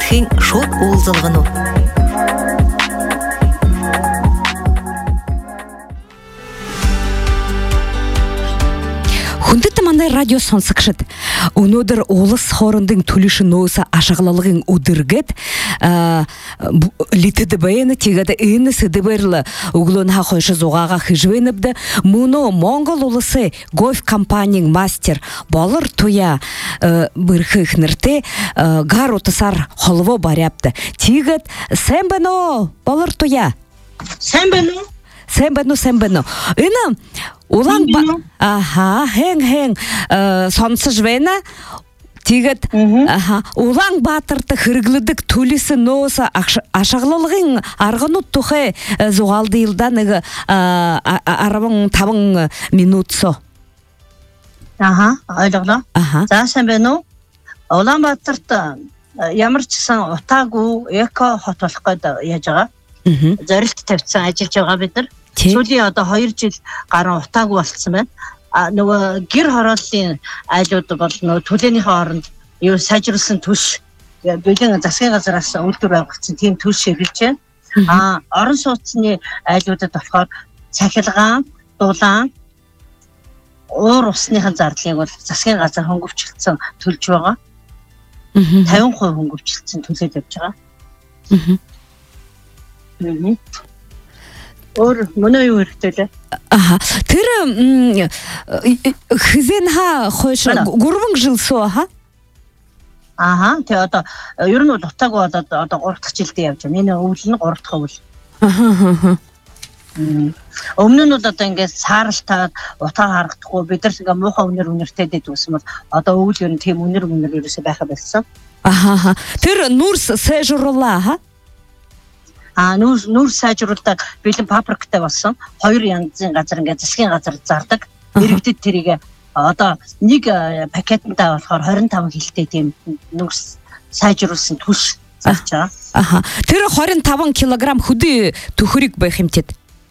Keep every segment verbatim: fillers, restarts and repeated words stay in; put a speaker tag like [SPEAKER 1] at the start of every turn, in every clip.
[SPEAKER 1] хин шот уулзалгын уу. Хүндэт мандай радио сонсогчид өнөөдөр улс хоорондын түлшин нөөс ашиглалгын өдөргөд литэдбэн тэгээд энэ сэдвэрл өглөн хахойш зугаага хижвэнэбдэ мөнө Монгол улсы гольф компанийн мастер болор туя бэрхэх нэртэй гар утасаар холбоо барьяапты. Тэгээд сайн байна уу болор туя?
[SPEAKER 2] Сайн байна уу?
[SPEAKER 1] Сайн байна уу, сайн байна уу? Энэ улаан аха хэн хэн сонсож байна. Тэгээд аха Улаанбаатарт хэрэглэдэг төлөсөн нөөс ашиглалгын арганууд тухай зугаалды илда нэг арван таван минут со.
[SPEAKER 2] Аха, ойлголоо. За сайн байна уу? Улаанбаатарт ямар ч сан утаагүй эко хот болох гээд яаж байгаа? Зорилт тавьсан ажиллаж байгаа бид нар. Сүүлийн одоо хоёр жил гаруй утаагүй болцсон байна. А нөгөө гэр хорооллын айлууд бол нөгөө төлөөнийхөө оронд юу сайжруулсан түлш бэлэн засгийн газраас үйлдвэр байгуулсан тийм түлш хэрэглэж байна. А орон сууцны айлуудад болохоор цахилгаан, дулаан, уур усныхын зардлыг бол засгийн газар хөнгөвчлөлтсөн төлж байгаа. тавин хувь хөнгөвчлөлтсөн төлөөд явж байгаа. Мм. Өөр мөнөө юу хэрэгтэй лээ?
[SPEAKER 1] Аха. Тэр хизэн ха хойш гурван жил суу ха?
[SPEAKER 2] Аха. Тэгээ одоо ер нь бол утаагүй болоод одоо гурав дахь жилдээ явж байна. Энэ өвөл нь гурав дахь өвөл.
[SPEAKER 1] Аха.
[SPEAKER 2] Өмнө нь бол одоо ингээд сааралтаад утаа харагдахгүй бид нар ингээ муухай үнэр үнэртэй дэд үсэн бол одоо өвөл ер нь тийм үнэр үнэр ерөөсөй байха болсон.
[SPEAKER 1] Аха. Тэр нүрс сайжруулаа ха?
[SPEAKER 2] А нүр нүр сайжруулдаг бэлэн паприктай болсон. Хоёр янзын газар ингээд засгийн газар зардаг. Иргэдэд тэрийг одоо нэг пакеттай болохоор двадцать пять хилтэй тийм нүр сайжруулсан түлш зарж байгаа.
[SPEAKER 1] Аха. Тэр двадцать пять килограмм хөдөө төхөрийг байх юмтэд.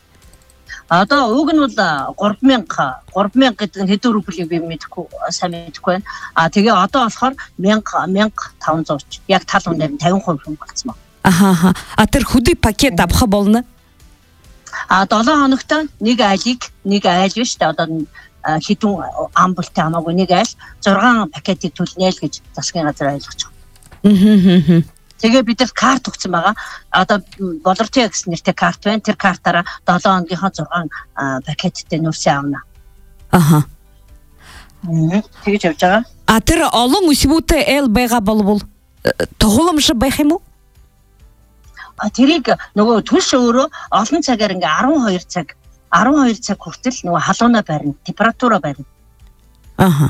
[SPEAKER 2] Одоо уг нь бол три мянга три мянга гэдэг нь хэдэн рублийг би мэдэхгүй сайн мэдэхгүй байна. А тэгээ одоо болохоор мянга пятьсот ч яг тал ундаар тавин хувь хөнгөлцсөн байна.
[SPEAKER 1] Аха. А тэр хөдөө пакет авах болно.
[SPEAKER 2] А долоо хоногт нэг айлыг нэг айл биш та одоо хідэн амбултай хамаагүй нэг айл зургаан пакетыг төлнө л гэж засгийн газар ойлгож байгаа. Тэгээ бид нар карт өгсөн байгаа. Одоо болортой гэсэн нэртэй карт байна. Тэр картаараа долоо хоногийнхоо зургаан пакеттэй нүрсээ авна.
[SPEAKER 1] Аха.
[SPEAKER 2] Тэгэж явж байгаа.
[SPEAKER 1] А тэр олон өсвүүтэй эл байгаа болвол тоглоомш байх юм уу?
[SPEAKER 2] А тэрийг нөгөө түлш өөрөө олон цагаар ингээ twelve цаг twelve цаг хүртэл нөгөө халуунаа барина, температураа барина.
[SPEAKER 1] Аха.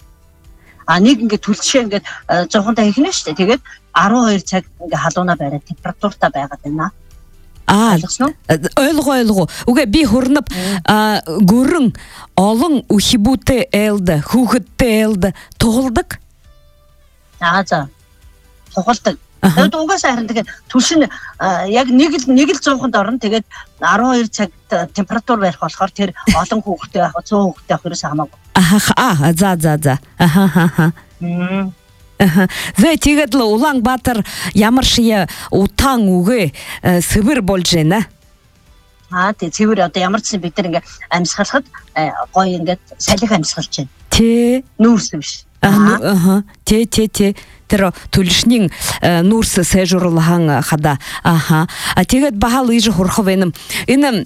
[SPEAKER 2] А нэг ингээ түлшээ ингээ зурхантай ихнэ шүү дээ. Тэгээд twelve цаг ингээ халуунаа бариад температуртаа байгаад байна.
[SPEAKER 1] Аа, ойлгоо ойлгоо. Үгүй би хөрнөв гөрөн олон үхибүүтэй элд, хүүхэдтэй элд тоглодог.
[SPEAKER 2] Аа за. Тоглодог. Тэгээд угаасаа харин тэгээд түлшин яг нэг л нэг л зууханд орно. Тэгээд twelve цаг температур барих болохоор тэр олон хүүхэдтэй байх, one hundred хүүхэдтэй байх ерөөсөө хамаагүй.
[SPEAKER 1] Аха, за за за. Аха ха. Мм. Аха. Зэ тэгээд л Улаанбаатар ямар шия утаан үгээ сэвэр болж байна.
[SPEAKER 2] Аа тий цэвэр одоо ямар ч бид нар ингээ амьсгалахад гоё ингээд салхи амьсгалж байна.
[SPEAKER 1] Тий.
[SPEAKER 2] Нүүрс биш.
[SPEAKER 1] Аха. Тий тий тий. Тэр төлшний нүрс сайжруулан хада. Аха. А тэгээд бахал иж хурхав энэ энэ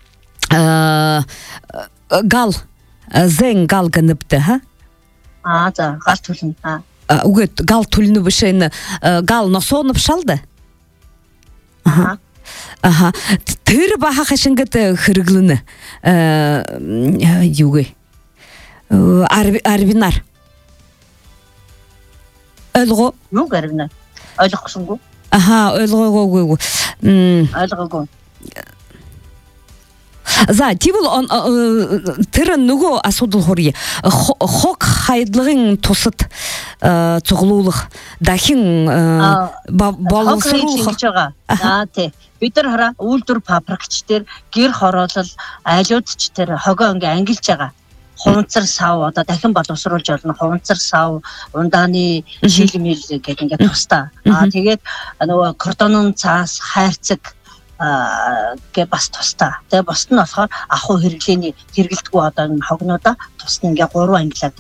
[SPEAKER 1] гал зэн гал гэнэбдэ ха.
[SPEAKER 2] Аа за гал төлнө. Аа.
[SPEAKER 1] Үгүй гал төлнө биш энэ гал носоонов шалда. Аха. Аха. Тэр бахах шингэд хэрэглэнэ. Юугээ. Арвинар. Ойлгоо.
[SPEAKER 2] Юу гэрнэ? Ойлгохсонгүй.
[SPEAKER 1] Аха, ойлгоогүй. Мм.
[SPEAKER 2] Ойлгоогүй.
[SPEAKER 1] За, тэгвэл тэр нөгөө асуудал хурья. Хог хайдлагын тусад цуглуулах дахин боловсруулах
[SPEAKER 2] гэж байгаа. Аа тий. Бид нар хараа үйлдвэр паприкч дээр гэр хороолол айлуудч дээр хогоо ингээ ангилж байгаа. хуванцар сав одоо дахин боловсруулж болно. Хуванцар сав, ундааны шилмэл гэдэг ингээд тусдаа. Аа тэгээд нөгөө кордонын цаас, хайрцаг гэ бас тусдаа. Тэгээ босд нь болохоор ахуй хэрэглээний хэрэгэлдэггүй одоо энэ хогнуудаа тусна ингээ гурван ангилаад.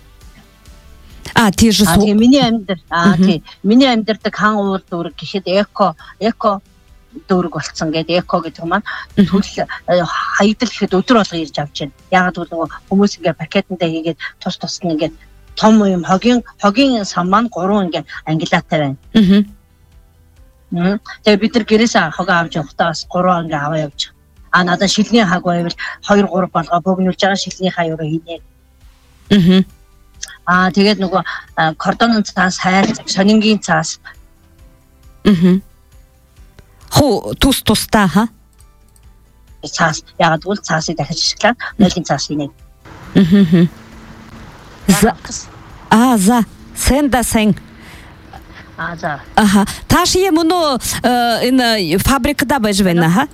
[SPEAKER 1] А тий же
[SPEAKER 2] суу. Миний амьд аа тий. Миний амьдардаг хан уул дүүрэг гэхэд эко эко дүүрэг болцсон гэдэг эко гэдэг маань төл хаягдал гэхэд өдөр болго ирж авч байна. Ягаад гэвэл хүмүүс ингээ пакетандаа хийгээд тус тус нь ингээ том юм хогийн хогийн сан маань гурван ингээ ангилаатай байна. Аа. Тэгээ бид нар гэрээс хог авч явахдаа бас гурван ингээ аваа явж. А надад шилний хаг байвал хоёр гурав болгоо богнуулж байгаа шилний хаяа өрөө хийнэ. Аа. Аа тэгээд нөгөө кордонын цаас хайр сонингийн цаас.
[SPEAKER 1] Аа. Хоо тус тустаа ха?
[SPEAKER 2] Цаас ягаад гэвэл цаасыг дахиж ашиглаад нойлын цаас хийнэ.
[SPEAKER 1] Аа. За. Аа за. Сэнда сэн.
[SPEAKER 2] Аа за.
[SPEAKER 1] Аха. Тааш юм уу энэ фабрикада байж байна ха?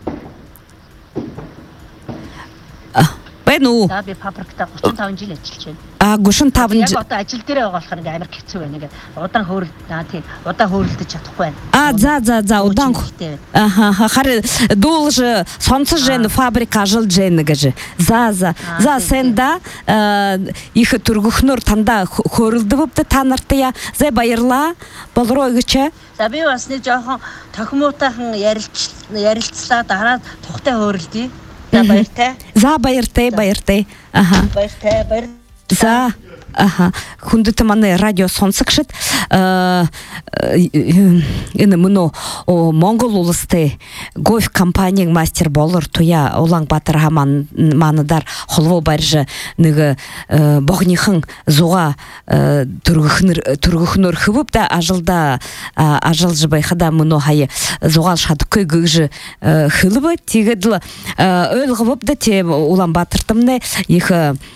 [SPEAKER 1] Бэну.
[SPEAKER 2] За би фабрикта гурван таван жил ажиллаж байна.
[SPEAKER 1] А гурван таван
[SPEAKER 2] жил. Яг одоо ажил дээрээ байгаа болохоор амар хэцүү байна. Ингээд удаан хөөрөл аа тий удаан хөөрөлдөж чадахгүй байна.
[SPEAKER 1] А за за за удаан. Аха хар дуулж сонсож байна фабрик ажиллаж байна гэж. За за. За сэнда их төргөхнөр тандаа хөөрөлдөвд та нартай зэ баярлаа. Болроо гэж.
[SPEAKER 2] За би бас нэг жоохон тохимуутайхан ярилч ярилцлаа дараа тухтай хөөрөлдөө. За баяртай.
[SPEAKER 1] За баяртай, баяртай. Аха.
[SPEAKER 2] Баяртай, баяр.
[SPEAKER 1] За аха хүндэт манай радио сонсогчид энэ мөнө Монгол улстай гольф компанийн мастер болор туя Улаанбаатар хаман манадар холбоо барьж нэг богныхан зуга төргөхнөр төргөхнөр хөвөп да ажилда ажиллаж байхада мөнө хай зугаал шадкой гэж хөлбө тэгээд ойлгоп да те Улаанбаатартамне их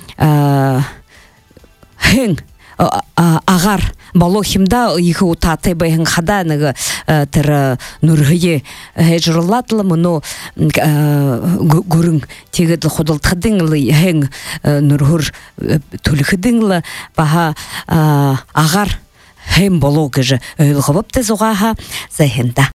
[SPEAKER 1] хэн агаар болохимда их утаатай байхан хада нэг тэр нүрхие хэжрууладлаа мөнө гөрөн тэгээд худалдахын хэн нүрхөр төлөхдэн л баха агаар хэн болоо гэж ойлгоп тэ зугаха за хэнда